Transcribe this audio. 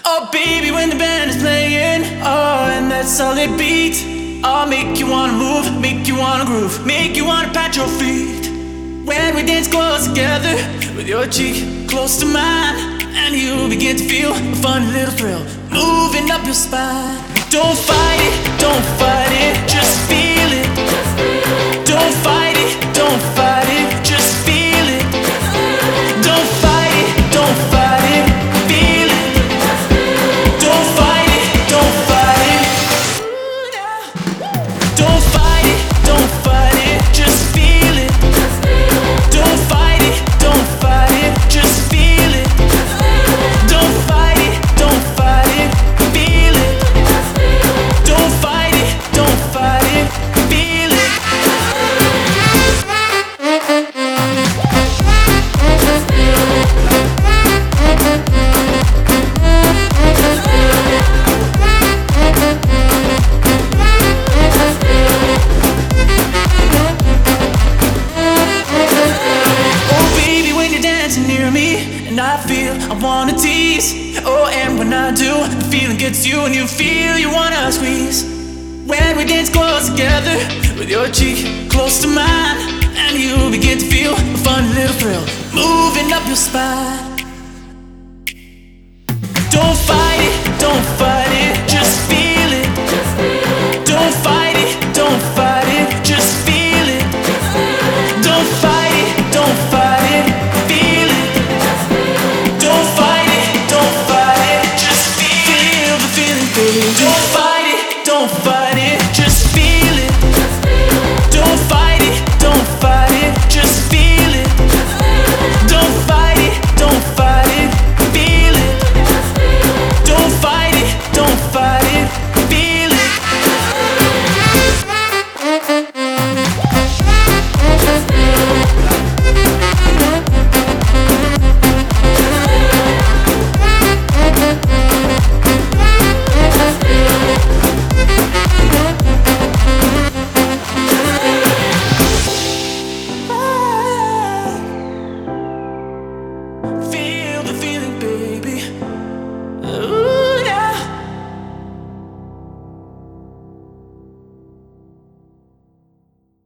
Oh baby, when the band is playing, oh, and that solid beat, I'll make you wanna move, make you wanna groove, make you wanna pat your feet. When we dance close together, with your cheek close to mine, and you begin to feel a fun little thrill moving up your spine. Don't fight it, don't fight it, just feel it. Don't fight it, don't fight it, just feel it. Don't fight it, don't fight it, feel it. Don't fight it, don't fight it. Don't fight it, don't fight it, just feel it. Don't fight it, don't fight it, just feel it. Don't fight it, don't fight it, feel it. Don't fight it, don't fight it, feel it. Oh baby, when you're dancing near me, and I feel I wanna tease. Oh, and when I do, the feeling gets you, and you feel you wanna squeeze. When we dance close together, with your cheek close to mine, and you begin to feel a fun little thrill moving up your spine. Don't fight